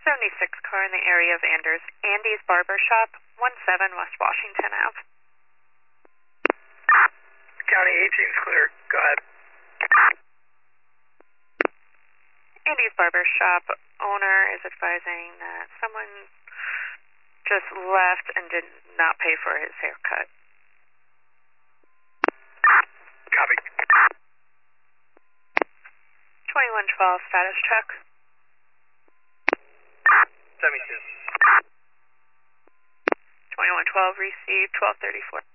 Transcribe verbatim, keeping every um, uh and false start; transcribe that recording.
seventy-six car in the area of Anders, Andy's Barber Shop, one seven West Washington Ave. County eighteen's clear. Go ahead. Andy's Barber Shop owner is advising that someone just left and did not pay for his haircut. Copy. twenty-one twelve status check. seventy-two. twenty-one twelve received, twelve thirty-four.